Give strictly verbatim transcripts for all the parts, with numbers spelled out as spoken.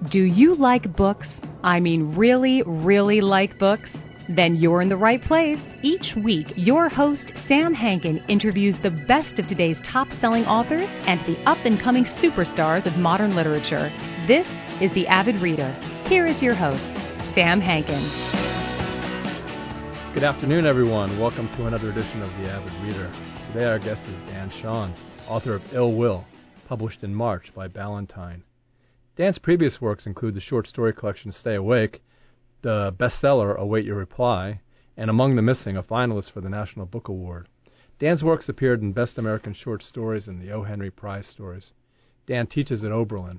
Do you like books? I mean, really, really like books? Then you're in the right place. Each week, your host, Sam Hankin, interviews the best of today's top-selling authors and the up-and-coming superstars of modern literature. This is The Avid Reader. Here is your host, Sam Hankin. Good afternoon, everyone. Welcome to another edition of The Avid Reader. Today, our guest is Dan Chaon, author of Ill Will, published in March by Ballantine. Dan's previous works include the short story collection Stay Awake, the bestseller Await Your Reply, and Among the Missing, a finalist for the National Book Award. Dan's works appeared in Best American Short Stories and the O. Henry Prize Stories. Dan teaches at Oberlin.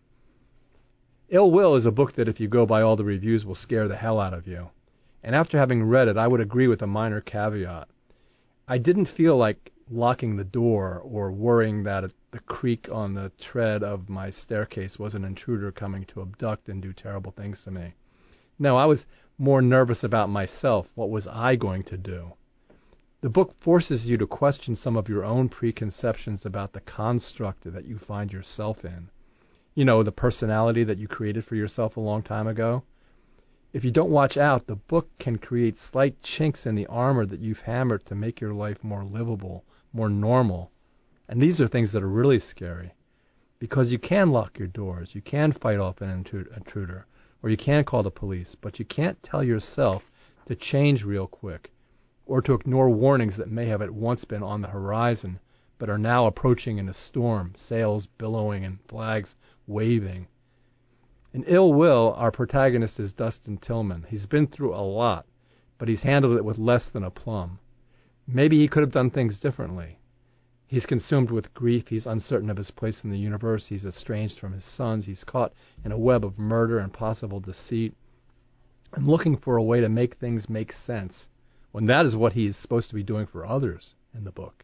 Ill Will is a book that, if you go by all the reviews, will scare the hell out of you. And after having read it, I would agree with a minor caveat. I didn't feel like locking the door or worrying that the creak on the tread of my staircase was an intruder coming to abduct and do terrible things to me. No, I was more nervous about myself. What was I going to do? The book forces you to question some of your own preconceptions about the construct that you find yourself in. You know, the personality that you created for yourself a long time ago. If you don't watch out, the book can create slight chinks in the armor that you've hammered to make your life more livable, more normal. And these are things that are really scary. Because you can lock your doors, you can fight off an intruder, or you can call the police, but you can't tell yourself to change real quick, or to ignore warnings that may have at once been on the horizon, but are now approaching in a storm, sails billowing and flags waving. In Ill Will, our protagonist is Dustin Tillman. He's been through a lot, but he's handled it with less than aplomb. Maybe he could have done things differently. He's consumed with grief. He's uncertain of his place in the universe. He's estranged from his sons. He's caught in a web of murder and possible deceit, and looking for a way to make things make sense, when that is what he is supposed to be doing for others in the book.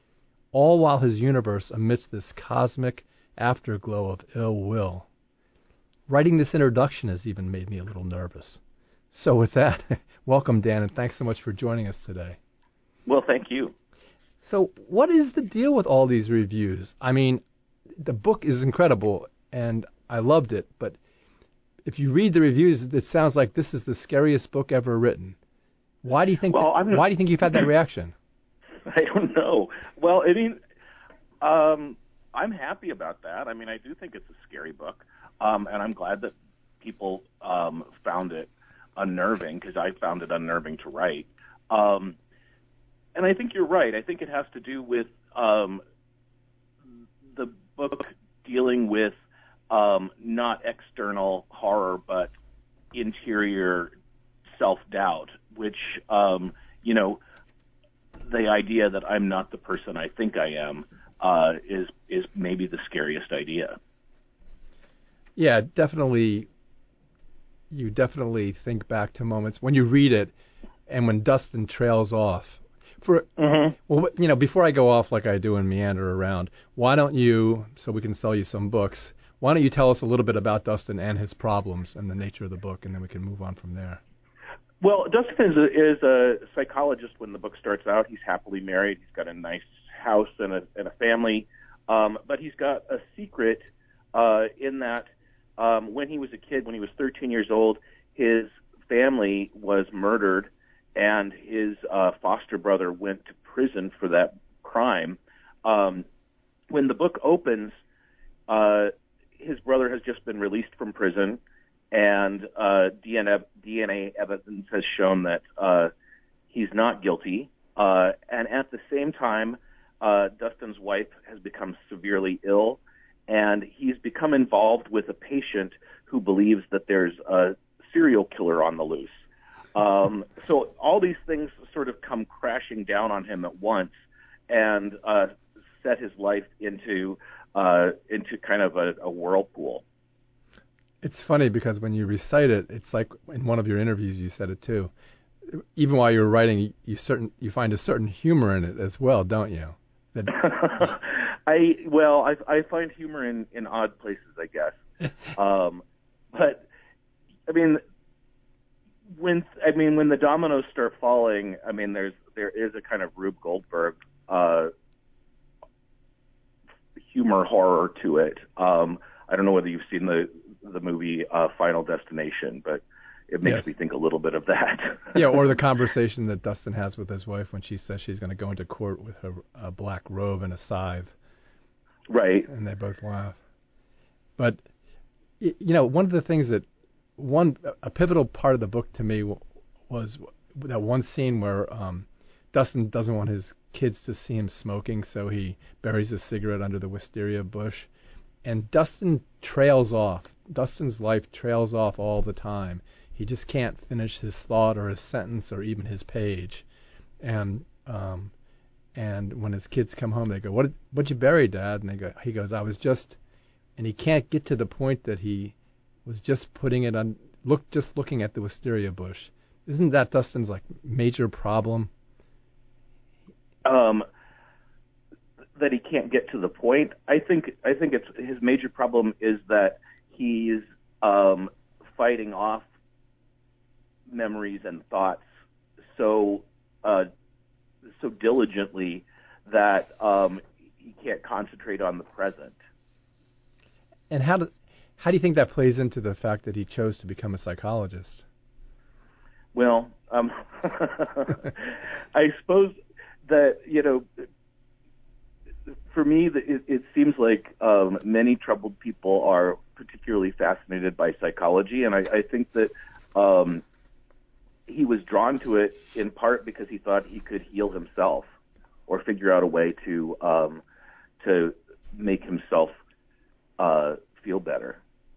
All while his universe emits this cosmic afterglow of ill will. Writing this introduction has even made me a little nervous. So with that, welcome, Dan, and thanks so much for joining us today. Well, thank you. So what is the deal with all these reviews? I mean, the book is incredible, and I loved it, but if you read the reviews, it sounds like this is the scariest book ever written. Why do you think? Well, that, I'm, why do you think you've had that reaction? I don't know. Well, I mean, um, I'm happy about that. I mean, I do think it's a scary book, um, and I'm glad that people um, found it unnerving, because I found it unnerving to write. Um, And I think you're right. I think it has to do with um, the book dealing with um, not external horror, but interior self-doubt, which, um, you know, the idea that I'm not the person I think I am uh, is is maybe the scariest idea. Yeah, definitely. You definitely think back to moments when you read it and when Dustin trails off. For mm-hmm. Well, you know, before I go off like I do and meander around, why don't you, so we can sell you some books, why don't you tell us a little bit about Dustin and his problems and the nature of the book, and then we can move on from there. Well, Dustin is a, is a psychologist when the book starts out. He's happily married. He's got a nice house and a, and a family, um, but he's got a secret uh, in that um, when he was a kid, when he was thirteen years old, his family was murdered, and his uh, foster brother went to prison for that crime. Um, when the book opens, uh, his brother has just been released from prison, and uh, D N A, D N A evidence has shown that uh, he's not guilty. Uh, and at the same time, uh, Dustin's wife has become severely ill, and he's become involved with a patient who believes that there's a serial killer on the loose. Um, so all these things sort of come crashing down on him at once, and uh, set his life into uh, into kind of a, a whirlpool. It's funny because when you recite it, it's like in one of your interviews you said it too. Even while you're writing, you certain you find a certain humor in it as well, don't you? That... I well, I, I find humor in, in odd places, I guess. um, but I mean. When I mean when the dominoes start falling, I mean there's there is a kind of Rube Goldberg uh, humor horror to it. Um, I don't know whether you've seen the the movie uh, Final Destination, but it makes yes. me think a little bit of that. Yeah, or the conversation that Dustin has with his wife when she says she's going to go into court with her uh, black robe and a scythe. Right. And they both laugh. But, you know, one of the things that, one, a pivotal part of the book to me was that one scene where um, Dustin doesn't want his kids to see him smoking, so he buries a cigarette under the wisteria bush. And Dustin trails off. Dustin's life trails off all the time. He just can't finish his thought or his sentence or even his page. And um, and when his kids come home, they go, "What what'd you bury, Dad?" And they go, he goes, "I was just," and he can't get to the point that he was just putting it on, look, just looking at the wisteria bush. Isn't that Dustin's like major problem? Um, that he can't get to the point. I think I think it's his major problem is that he's um, fighting off memories and thoughts so uh, so diligently that um, he can't concentrate on the present. And how do how do you think that plays into the fact that he chose to become a psychologist? Well, um, I suppose that, you know, for me, it, it seems like um, many troubled people are particularly fascinated by psychology, and I, I think that um, he was drawn to it in part because he thought he could heal himself or figure out a way to um, to make himself uh, feel better.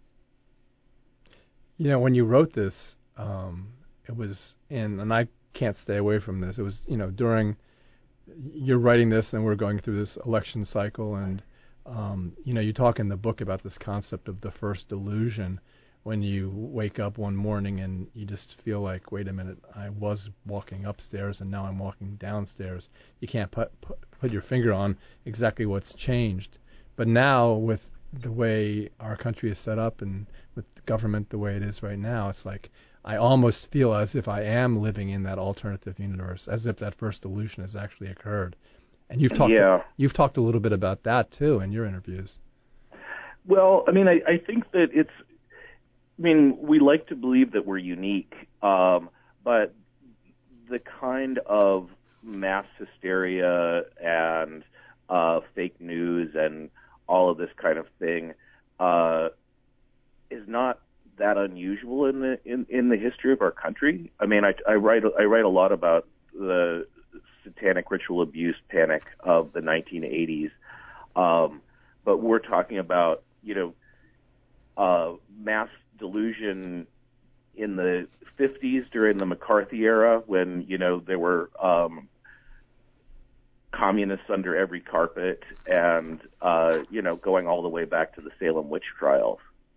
You know, when you wrote this, um, it was in, and I can't stay away from this. It was, you know, during you're writing this, and we're going through this election cycle, and um, you know, you talk in the book about this concept of the first delusion, when you wake up one morning and you just feel like, wait a minute, I was walking upstairs and now I'm walking downstairs. You can't put put, put your finger on exactly what's changed. But now, with the way our country is set up and with the government the way it is right now, it's like I almost feel as if I am living in that alternative universe, as if that first delusion has actually occurred. And you've talked yeah. you've talked a little bit about that too in your interviews. Well, I mean, I, I think that it's, I mean, we like to believe that we're unique, um, but the kind of mass hysteria and uh, fake news and all of this kind of thing uh, is not that unusual in the in, in the history of our country. I mean, I, I write I write a lot about the satanic ritual abuse panic of the nineteen eighties, um, but we're talking about, you know, uh, mass delusion in the fifties during the McCarthy era, when, you know, there were um, communists under every carpet, and uh, you know, going all the way back to the Salem witch trials.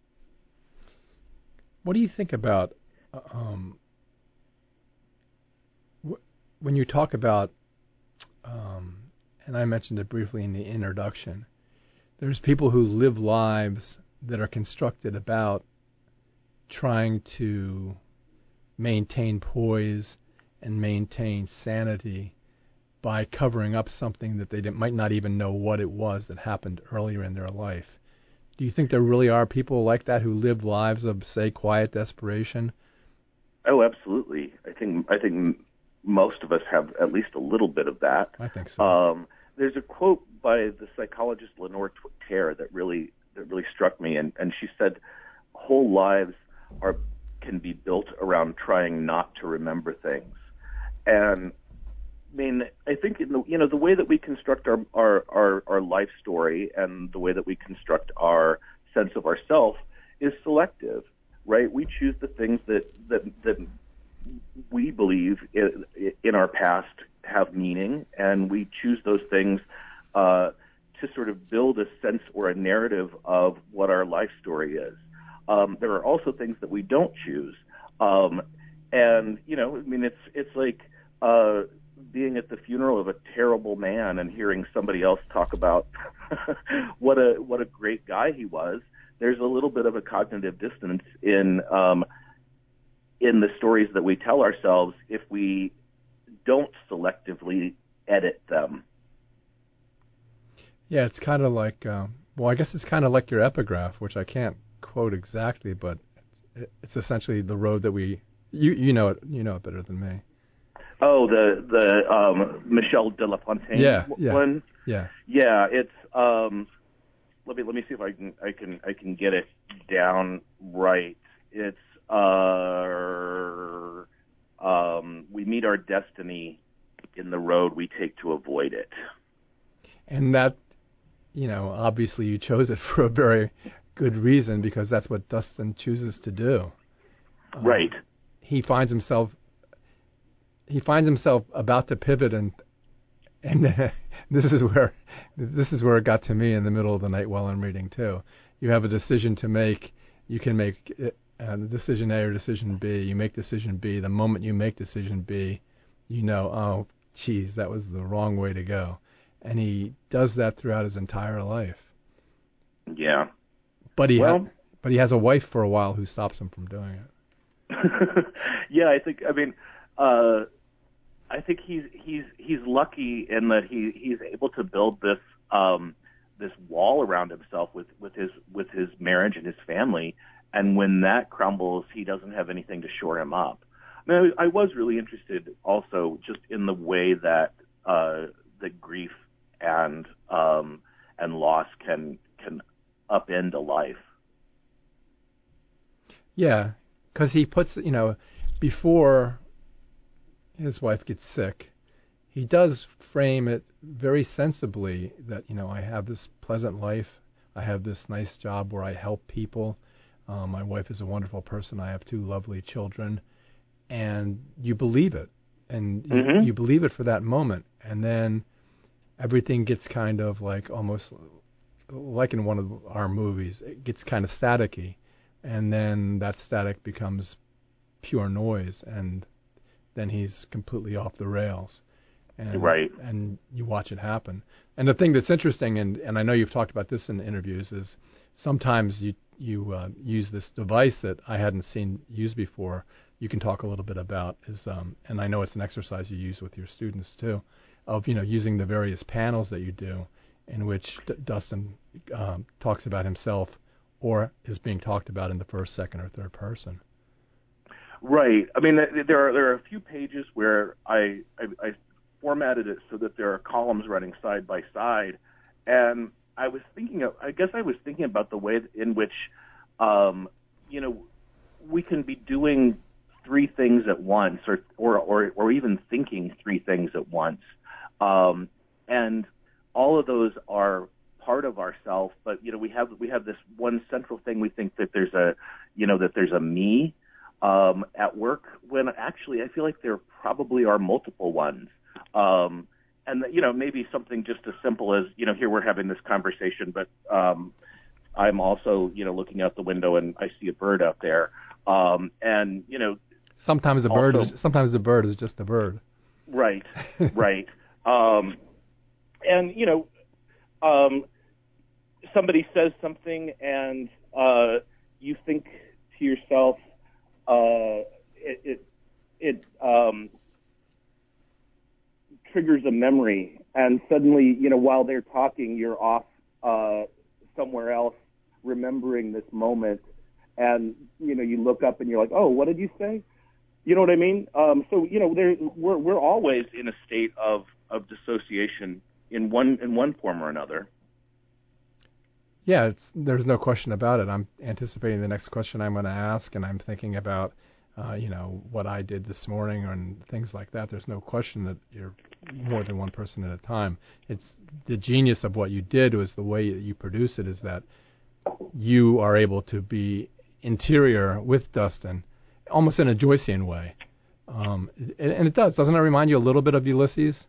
What do you think about um, wh- when you talk about, um, and I mentioned it briefly in the introduction, there's people who live lives that are constructed about trying to maintain poise and maintain sanity by covering up something that they didn't, might not even know what it was that happened earlier in their life. Do you think there really are people like that who live lives of, say, quiet desperation? Oh, absolutely. I think I think most of us have at least a little bit of that. I think so. Um, there's a quote by the psychologist Lenore Terre that really that really struck me, and, and she said, "Whole lives are can be built around trying not to remember things." And I mean, I think in the you know the way that we construct our, our, our, our life story and the way that we construct our sense of ourself is selective, right? We choose the things that that, that we believe in, in our past have meaning, and we choose those things uh, to sort of build a sense or a narrative of what our life story is. Um, there are also things that we don't choose, um, and you know, I mean, it's it's like uh, being at the funeral of a terrible man and hearing somebody else talk about what a what a great guy he was. There's a little bit of a cognitive dissonance in um, in the stories that we tell ourselves if we don't selectively edit them. Yeah, it's kind of like, uh, well, I guess it's kind of like your epigraph, which I can't quote exactly, but it's, it's essentially the road that we you you know it you know it better than me. Oh, the the um, Michel de La Fontaine yeah, yeah, one. Yeah, yeah. It's um, let me let me see if I can I can I can get it down right. It's uh, um, we meet our destiny in the road we take to avoid it. And that, you know, obviously you chose it for a very good reason, because that's what Dustin chooses to do. Um, right. He finds himself he finds himself about to pivot, and and uh, this is where this is where it got to me in the middle of the night while I'm reading too. You have a decision to make. You can make uh, decision A or decision B. You make decision B. The moment you make decision B, you know, oh, geez, that was the wrong way to go. And he does that throughout his entire life. Yeah. But he well, ha- but he has a wife for a while who stops him from doing it. yeah, I think I mean uh, I think he's he's he's lucky in that he he's able to build this um, this wall around himself with, with his with his marriage and his family, and when that crumbles, he doesn't have anything to shore him up. I mean, I, I was really interested also just in the way that uh, that grief and um, and loss can can upend a life. Yeah, because he puts, you know, before his wife gets sick, he does frame it very sensibly that, you know, I have this pleasant life, I have this nice job where I help people, um, my wife is a wonderful person, I have two lovely children, and you believe it, and mm-hmm. you, you believe it for that moment, and then everything gets kind of like almost like in one of our movies, it gets kind of staticky, and then that static becomes pure noise, and then he's completely off the rails. And, right. And you watch it happen. And the thing that's interesting, and, and I know you've talked about this in interviews, is sometimes you you uh, use this device that I hadn't seen used before. You can talk a little bit about is, um, and I know it's an exercise you use with your students too, of, you know, using the various panels that you do, in which D- Dustin um, talks about himself or is being talked about in the first, second, or third person. Right. I mean, there are there are a few pages where I, I, I formatted it so that there are columns running side by side, and I was thinking of, I guess I was thinking about the way in which, um, you know, we can be doing three things at once, or or or, or even thinking three things at once, um, and all of those are part of ourself. But you know, we have we have this one central thing. We think that there's a, you know, that there's a me um, at work, when actually I feel like there probably are multiple ones. Um, and, you know, maybe something just as simple as, you know, here we're having this conversation, but um, I'm also, you know, looking out the window and I see a bird out there. Um, and, you know, sometimes a bird is, sometimes the bird is just a bird. Right, right. Um, and, you know, um, somebody says something and uh, you think to yourself, uh, it, it, it um, triggers a memory, and suddenly, you know, while they're talking, you're off uh, somewhere else remembering this moment, and, you know, you look up and you're like, oh, what did you say? You know what I mean? Um, so, you know, there, we're we're always in a state of, of dissociation in one in one form or another. Yeah, it's, there's no question about it. I'm anticipating the next question I'm going to ask, and I'm thinking about, uh, you know, what I did this morning and things like that. There's no question that you're more than one person at a time. It's the genius of what you did was the way that you produce it is that you are able to be interior with Dustin, almost in a Joycean way. Um, and, and it does. Doesn't it remind you a little bit of Ulysses?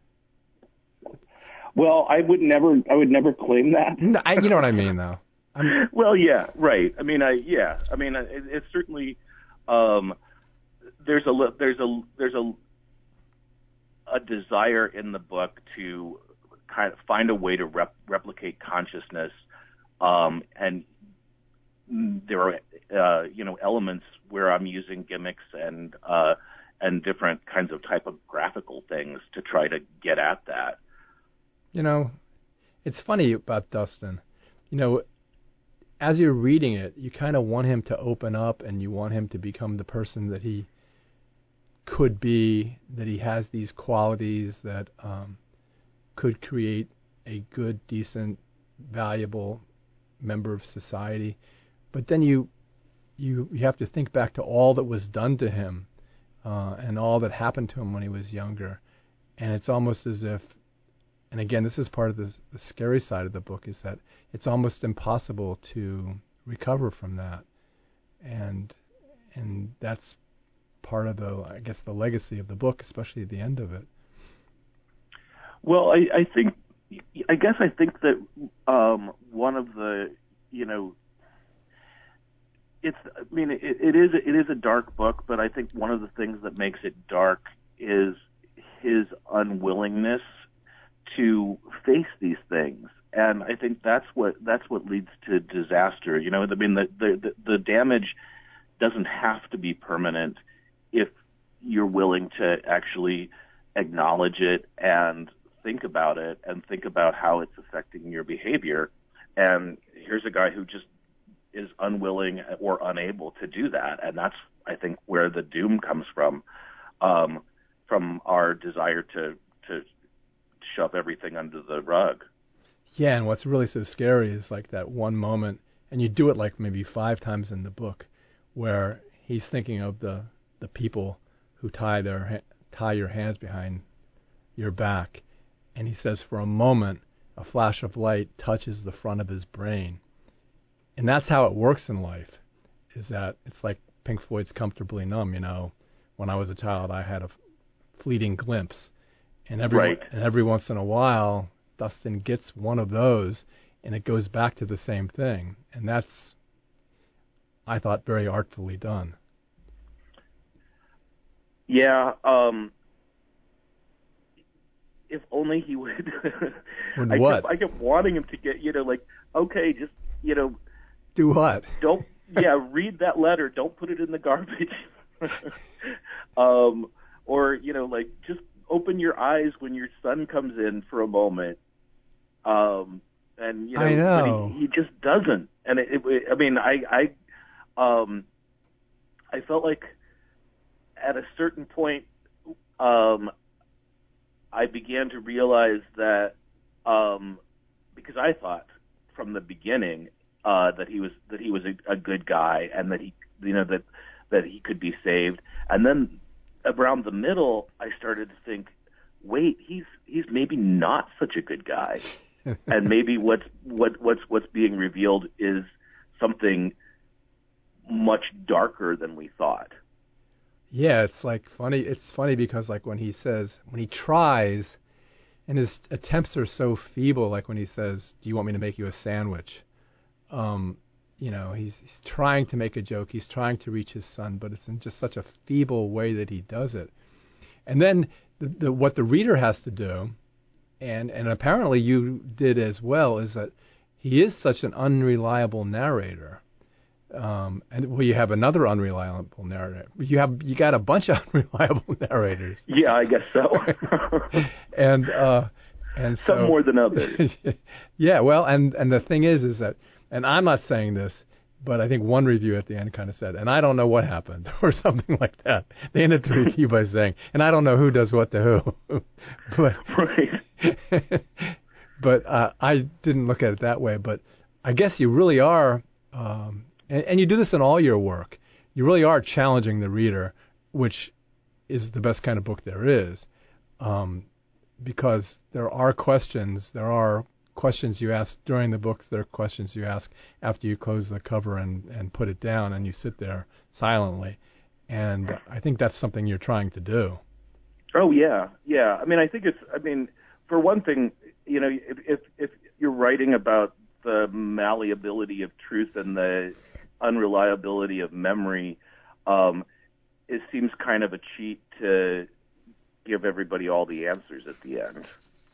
Well, I would never, I would never claim that. No, I, you know what I mean, though. I'm, well, yeah, right. I mean, I, yeah, I mean, it, it's certainly, um, there's a, there's a, there's a, a desire in the book to kind of find a way to rep, replicate consciousness, um, and there are, uh, you know, elements where I'm using gimmicks and, uh, and different kinds of typographical things to try to get at that. You know, it's funny about Dustin. You know, as you're reading it, you kind of want him to open up, and you want him to become the person that he could be, that he has these qualities that um, could create a good, decent, valuable member of society. But then you you you have to think back to all that was done to him uh, and all that happened to him when he was younger. And it's almost as if, and again, this is part of the, the scary side of the book, is that it's almost impossible to recover from that. And and that's part of the, I guess, the legacy of the book, especially at the end of it. Well, I, I think, I guess I think that um, one of the, you know, it's, I mean, it, it is it is a dark book, but I think one of the things that makes it dark is his unwillingness to face these things, and I think that's what that's what leads to disaster. You know, I mean, the the the damage doesn't have to be permanent if you're willing to actually acknowledge it and think about it and think about how it's affecting your behavior. And here's a guy who just is unwilling or unable to do that, and that's, I think, where the doom comes from, um, from our desire to to shove everything under the rug. Yeah, and what's really so scary is like that one moment, and you do it like maybe five times in the book, where he's thinking of the the people who tie their tie your hands behind your back, and he says, for a moment, a flash of light touches the front of his brain. And that's how it works in life, is that it's like Pink Floyd's Comfortably Numb. You know, when I was a child, I had a fleeting glimpse. And every, right. and every once in a while, Dustin gets one of those, and it goes back to the same thing. And that's, I thought, very artfully done. Yeah. Um, if only he would. Would I what? Kept, I kept wanting him to get, you know, like, okay, just, you know. Do what? Don't, yeah, read that letter. Don't put it in the garbage. um, or, you know, like, just open your eyes when your son comes in for a moment. Um, and, you know, I know. But he, he just doesn't. And it, it, I mean, I, I, um, I felt like at a certain point, um, I began to realize that, um, because I thought from the beginning, uh, that he was, that he was a, a good guy and that he, you know, that, that he could be saved. And then around the middle, I started to think, wait, he's, he's maybe not such a good guy. And maybe what's, what, what's, what's being revealed is something much darker than we thought. Yeah, it's like funny. It's funny because like when he says, when he tries, and his attempts are so feeble, like when he says, do you want me to make you a sandwich? Um, you know, he's, he's trying to make a joke. He's trying to reach his son, but it's in just such a feeble way that he does it. And then the, the, what the reader has to do, and, and apparently you did as well, is that he is such an unreliable narrator. Um, and well, you have another unreliable narrator. You have you got a bunch of unreliable narrators. Yeah, I guess so. and uh, and some so, more than others. Yeah, well, and and the thing is, is that, and I'm not saying this, but I think one review at the end kind of said, and I don't know what happened, or something like that. They ended the review by saying, and I don't know who does what to who. but right. but uh, I didn't look at it that way. But I guess you really are. Um, And, and you do this in all your work. You really are challenging the reader, which is the best kind of book there is, um, because there are questions. There are questions you ask during the book. There are questions you ask after you close the cover and, and put it down, and you sit there silently. And I think that's something you're trying to do. Oh yeah, yeah. I mean, I think it's. I mean, for one thing, you know, if if, if you're writing about the malleability of truth and the unreliability of memory, um, it seems kind of a cheat to give everybody all the answers at the end.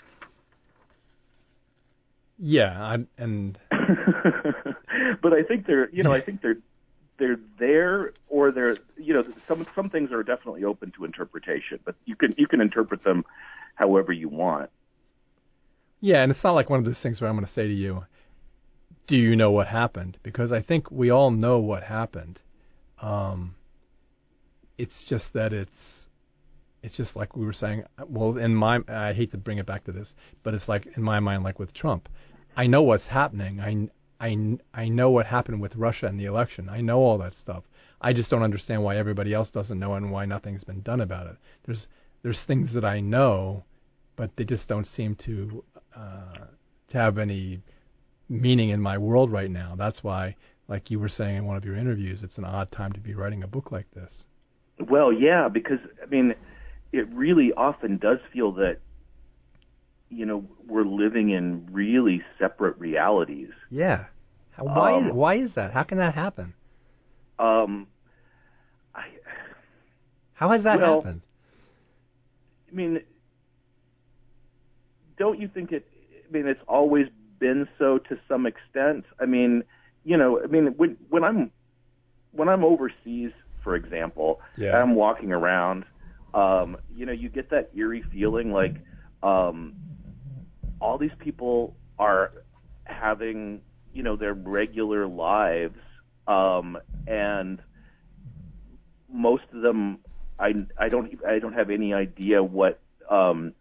Yeah, I, and but I think they're, you know, I think they're they're there, or they're, you know, some some things are definitely open to interpretation, but you can you can interpret them however you want. Yeah, and it's not like one of those things where I'm going to say to you, do you know what happened? Because I think we all know what happened. Um, it's just that it's it's just like we were saying. Well, in my I hate to bring it back to this, but it's like in my mind, like with Trump, I know what's happening. I I I know what happened with Russia and the election. I know all that stuff. I just don't understand why everybody else doesn't know and why nothing's been done about it. There's there's things that I know, but they just don't seem to uh, to have any meaning in my world right now. That's why, like you were saying in one of your interviews, it's an odd time to be writing a book like this. Well, yeah, because, I mean, it really often does feel that, you know, we're living in really separate realities. Yeah. Why, um, is, why is that? How can that happen? Um, I, How has that well, happened? I mean, don't you think it, I mean, it's always been so to some extent. I mean, you know, I mean, when when I'm when I'm overseas, for example, Yeah. I'm walking around, um, you know, you get that eerie feeling like um, all these people are having, you know, their regular lives, um, and most of them, I I don't I don't have any idea what um,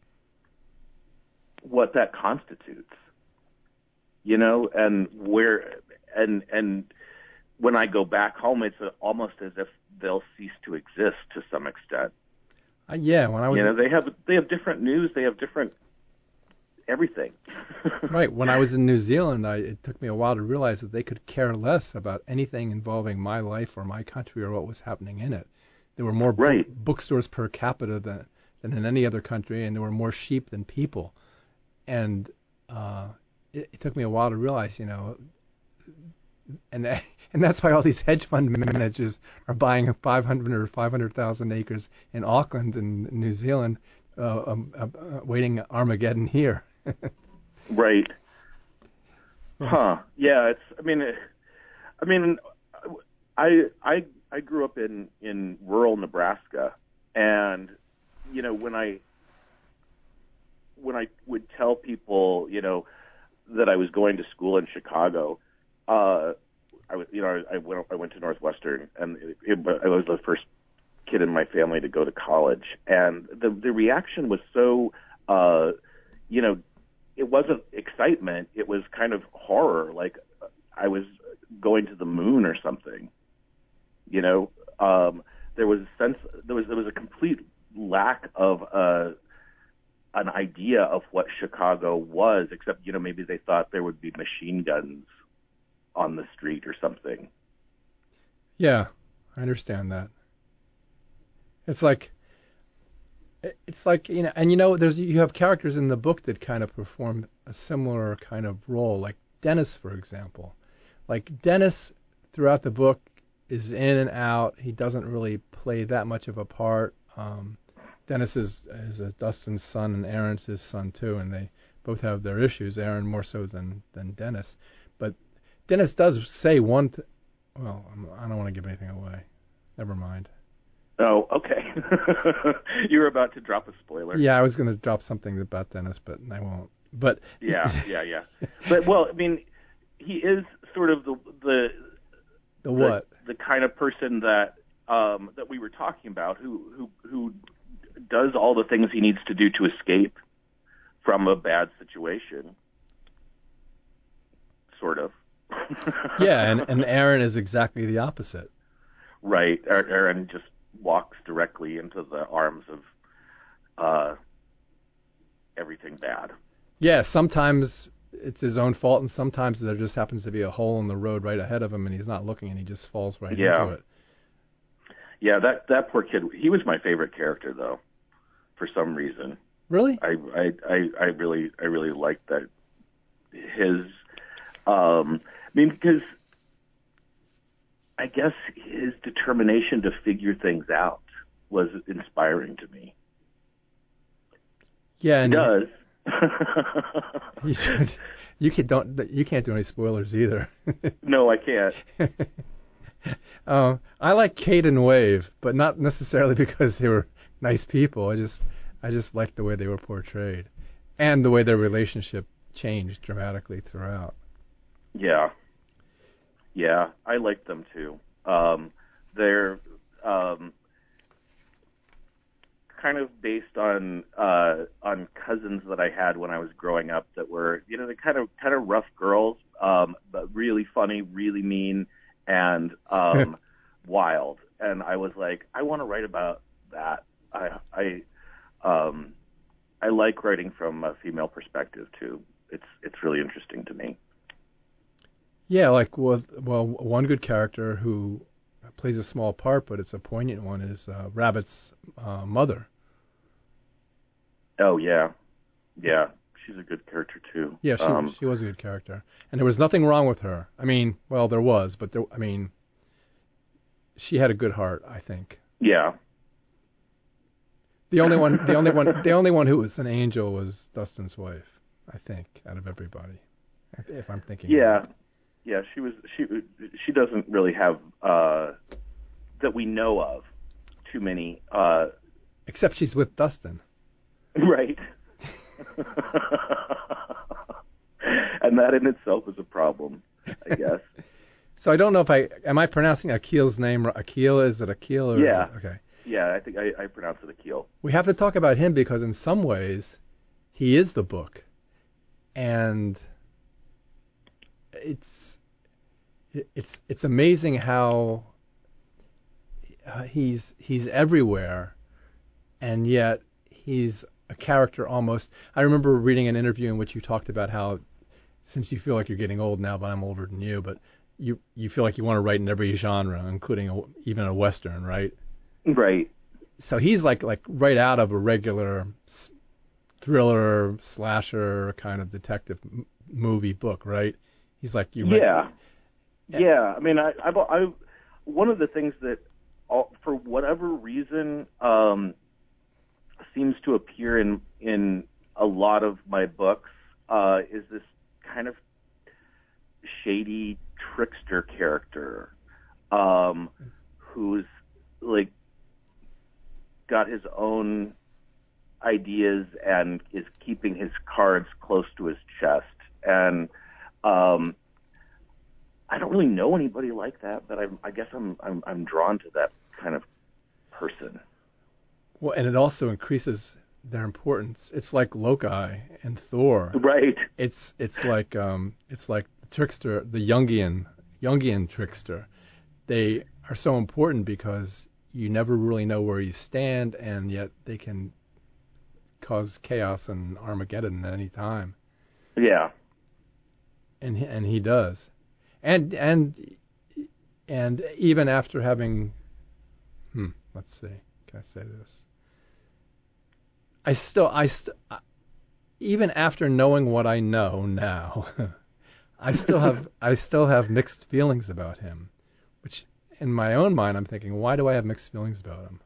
what that constitutes. You know, and where, and and when I go back home, it's almost as if they'll cease to exist to some extent. Uh, yeah, when I was you know, they have they have different news, they have different everything. right. When I was in New Zealand, I, it took me a while to realize that they could care less about anything involving my life or my country or what was happening in it. There were more right. book, bookstores per capita than than in any other country, and there were more sheep than people, and uh, It, it took me a while to realize, you know, and and that's why all these hedge fund managers are buying five hundred or five hundred thousand acres in Auckland and New Zealand, uh, um, uh, uh, waiting Armageddon here. Right. Huh. Yeah. It's. I mean. It, I mean. I I I grew up in in rural Nebraska, and you know when I when I would tell people, you know, that I was going to school in Chicago, uh, I was, you know, I, I went, I went to Northwestern, and it, it, I was the first kid in my family to go to college, and the the reaction was so, uh, you know, it wasn't excitement, it was kind of horror, like I was going to the moon or something, you know. Um, there was a sense, there was there was a complete lack of uh, an idea of what Chicago was, except, you know, maybe they thought there would be machine guns on the street or something. Yeah, I understand that. It's like, it's like, you know, and you know, there's, you have characters in the book that kind of perform a similar kind of role, like Dennis, for example. Like Dennis, throughout the book, is in and out. He doesn't really play that much of a part. Um, Dennis is, is a Dustin's son, and Aaron's his son too, and they both have their issues. Aaron more so than, than Dennis. But Dennis does say one. Th- well, I'm, I don't want to give anything away. Never mind. Oh, okay. You were about to drop a spoiler. Yeah, I was going to drop something about Dennis, but I won't. But yeah, yeah, yeah. But well, I mean, he is sort of the the the what the, the kind of person that um, that we were talking about, who who who does all the things he needs to do to escape from a bad situation, sort of. Yeah, and and Aaron is exactly the opposite. Right, Aaron just walks directly into the arms of uh, everything bad. Yeah, sometimes it's his own fault, and sometimes there just happens to be a hole in the road right ahead of him, and he's not looking, and he just falls right yeah. into it. Yeah, that that poor kid. He was my favorite character, though, for some reason. Really? I I I, I really I really liked that. His, um, I mean, because I guess his determination to figure things out was inspiring to me. Yeah, and he does. you, should, you can don't you can't do any spoilers either. No, I can't. um, I like Kate and Wave, but not necessarily because they were nice people. I just I just liked the way they were portrayed, and the way their relationship changed dramatically throughout. Yeah. Yeah, I like them too. Um, they're um, kind of based on uh, on cousins that I had when I was growing up that were, you know, the kind of kind of rough girls, um, but really funny, really mean, and um, wild. And I was like, I want to write about that. I I um, I like writing from a female perspective too. It's it's really interesting to me. Yeah, like well, well, one good character who plays a small part, but it's a poignant one, is uh, Rabbit's uh, mother. Oh yeah, yeah, she's a good character too. Yeah, she um, she was a good character, and there was nothing wrong with her. I mean, well, there was, but there, I mean, she had a good heart, I think. Yeah. The only one, the only one, the only one who was an angel was Dustin's wife, I think, out of everybody, if I'm thinking. Yeah. Right. Yeah, she was. She she doesn't really have uh, that we know of too many. Uh, Except she's with Dustin. Right. And that in itself is a problem, I guess. So I don't know if I am I pronouncing Akil's name. Akil, is it Akil or yeah. Is it, okay. Yeah, I think I, I pronounce it Akil. We have to talk about him because in some ways he is the book, and it's it's it's amazing how uh, he's he's everywhere, and yet he's a character almost. I remember reading an interview in which you talked about how, since you feel like you're getting old now, but I'm older than you, but you you feel like you want to write in every genre, including a, even a Western, right? Right. So he's like like right out of a regular s- thriller slasher kind of detective m- movie book, right? He's like you. Yeah. Yeah. yeah. I mean, I, I've, I one of the things that, all, for whatever reason, um, seems to appear in in a lot of my books uh, is this kind of shady trickster character um, who's like got his own ideas and is keeping his cards close to his chest. And um, I don't really know anybody like that, but I, I guess I'm, I'm I'm drawn to that kind of person. Well, and it also increases their importance. It's like Loki and Thor. Right. It's it's like um it's like the trickster, the Jungian Jungian trickster. They are so important because you never really know where you stand, and yet they can cause chaos and Armageddon at any time. Yeah. And he, and he does. And and and even after having hmm, let's see. Can I say this? I still, I st- even after knowing what I know now, I still have, I still have mixed feelings about him. Which, in my own mind, I'm thinking, why do I have mixed feelings about him?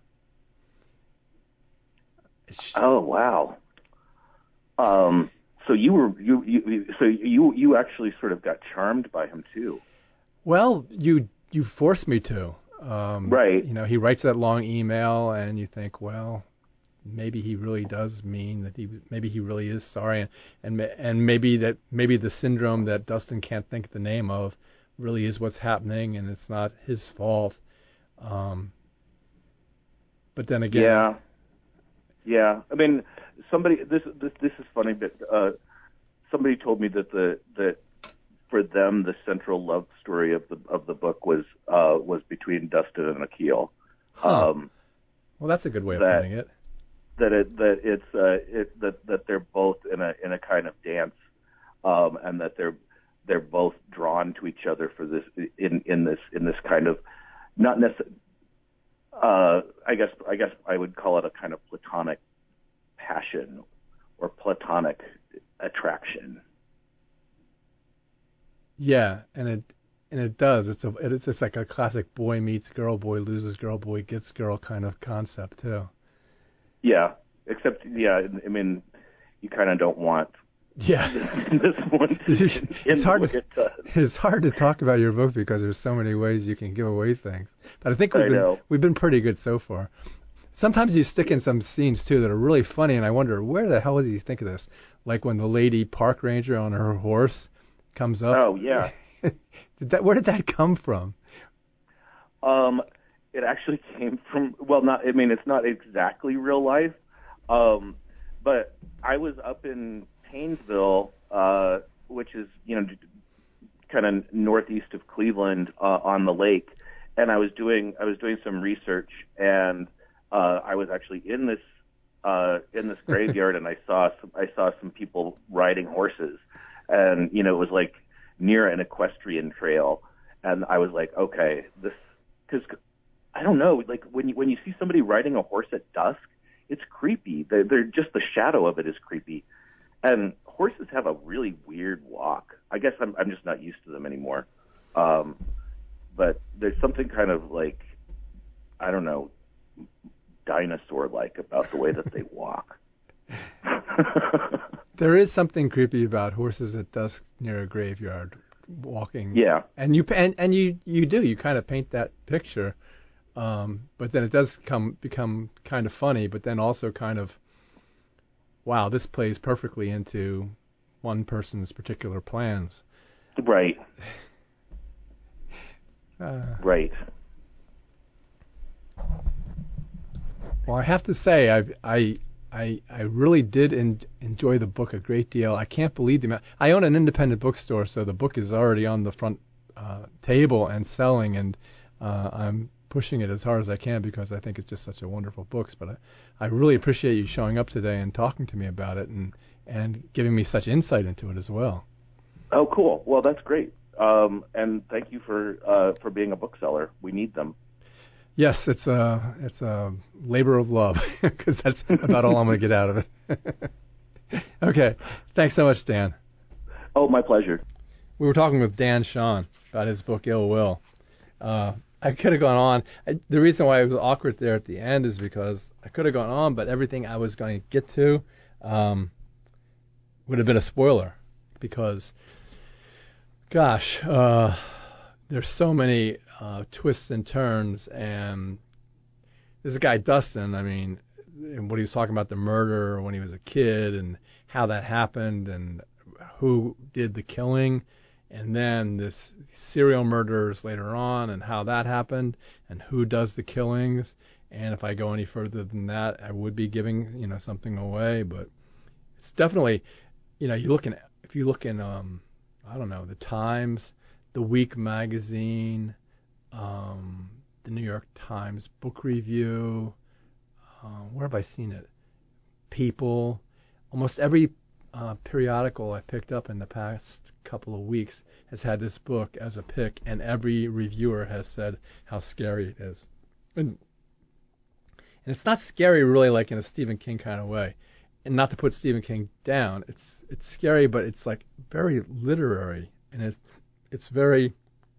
It's, oh wow. Um. So you were you, you so you you actually sort of got charmed by him too. Well, you you forced me to. Um, right. You know, he writes that long email, and you think, well, maybe he really does mean that he, maybe he really is sorry, and and, and maybe that maybe the syndrome that Dustin can't think the name of really is what's happening, and it's not his fault. Um, but then again, yeah, yeah. I mean, somebody this this this is funny, but uh, somebody told me that the that. For them, the central love story of the of the book was uh, was between Dustin and Akil. Huh. Um, well, that's a good way of that, putting it. That it that it's uh, it that that they're both in a in a kind of dance, um, and that they're they're both drawn to each other for this in in this in this kind of not necessarily. Uh, I guess I guess I would call it a kind of platonic passion or platonic attraction. Yeah, and it and it does. It's a it's just like a classic boy meets girl, boy loses girl, boy gets girl kind of concept too. Yeah, except yeah, I mean, you kind of don't want. Yeah, this, this one. it's hard. To, it's hard to talk about your book because there's so many ways you can give away things. But I think we've I been know. we've been pretty good so far. Sometimes you stick in some scenes too that are really funny, and I wonder where the hell did you think of this? Like when the lady park ranger on her horse comes up. Oh, yeah. did that? Where did that come from? Um, it actually came from, well, not, I mean, it's not exactly real life, um, but I was up in Paynesville, uh, which is, you know, kind of northeast of Cleveland, uh, on the lake, and I was doing, I was doing some research, and uh, I was actually in this, uh, in this graveyard, and I saw, some, I saw some people riding horses, and you know, it was like near an equestrian trail, and I was like, okay, this, because I don't know, like when you when you see somebody riding a horse at dusk, it's creepy. They're, they're just the shadow of it is creepy, and horses have a really weird walk. I guess I'm I'm just not used to them anymore. Um, but there's something kind of like, I don't know, dinosaur-like about the way that they walk. There is something creepy about horses at dusk near a graveyard walking. Yeah. And you and, and you you do you kind of paint that picture, um, but then it does come become kind of funny, but then also kind of, wow, this plays perfectly into one person's particular plans. Right. Uh, right. Well, I have to say, I I I I really did en- enjoy the book a great deal. I can't believe the amount. I own an independent bookstore, so the book is already on the front uh, table and selling, and uh, I'm pushing it as hard as I can because I think it's just such a wonderful book. But I, I really appreciate you showing up today and talking to me about it and and giving me such insight into it as well. Oh, cool. Well, that's great. Um, and thank you for uh, for being a bookseller. We need them. Yes, it's a it's a labor of love because that's about all I'm going to get out of it. Okay, thanks so much, Dan. Oh, my pleasure. We were talking with Dan Shawn about his book Ill Will. Uh, I could have gone on. I, the reason why it was awkward there at the end is because I could have gone on, but everything I was going to get to um, would have been a spoiler because, gosh, uh, there's so many uh, twists and turns, and this guy Dustin, I mean, and what he was talking about the murder when he was a kid and how that happened and who did the killing, and then this serial murders later on and how that happened and who does the killings. And if I go any further than that, I would be giving, you know, something away, but it's definitely, you know, you look in, if you look in, um, I don't know, the Times, the Week magazine, um, the New York Times book review, uh, where have I seen it? People, almost every uh, periodical I picked up in the past couple of weeks has had this book as a pick, and every reviewer has said how scary it is. And, and it's not scary really like in a Stephen King kind of way. And not to put Stephen King down, it's it's scary, but it's like very literary, and it it's very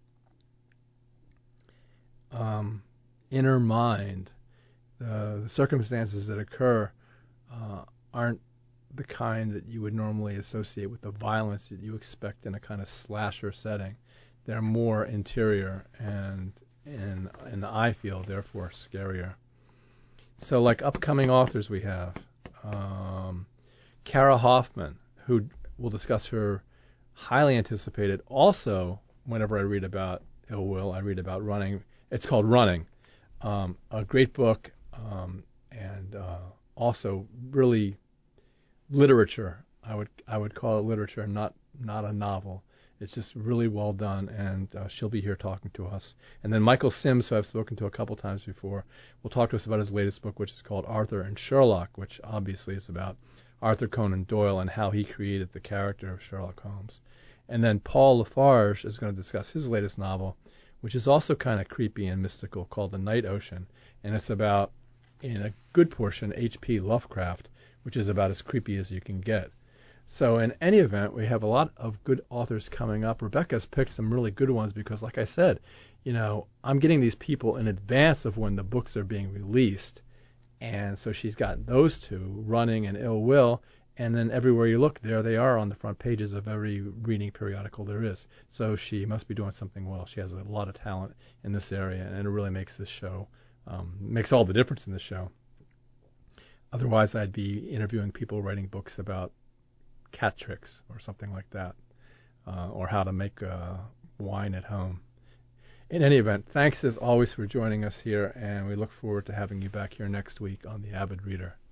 um, inner mind. Uh, the circumstances that occur uh, aren't the kind that you would normally associate with the violence that you expect in a kind of slasher setting. They're more interior and and and I feel therefore scarier. So like upcoming authors we have. Um, Kara Hoffman, who will discuss her highly anticipated. Also, whenever I read about Ill Will, I read about Running. It's called Running, um, a great book, um, and uh, also really literature. I would I would call it literature, not not a novel. It's just really well done, and uh, she'll be here talking to us. And then Michael Sims, who I've spoken to a couple times before, will talk to us about his latest book, which is called Arthur and Sherlock, which obviously is about Arthur Conan Doyle and how he created the character of Sherlock Holmes. And then Paul Lafarge is going to discuss his latest novel, which is also kind of creepy and mystical, called The Night Ocean. And it's about, in a good portion, H P Lovecraft, which is about as creepy as you can get. So in any event, we have a lot of good authors coming up. Rebecca's picked some really good ones because, like I said, you know, I'm getting these people in advance of when the books are being released. And so she's got those two, Running and Ill Will, and then everywhere you look, there they are on the front pages of every reading periodical there is. So she must be doing something well. She has a lot of talent in this area, and it really makes this show, um, makes all the difference in this show. Otherwise, I'd be interviewing people writing books about cat tricks or something like that. uh, or how to make uh, wine at home. In any event, thanks as always for joining us here, and we look forward to having you back here next week on The Avid Reader.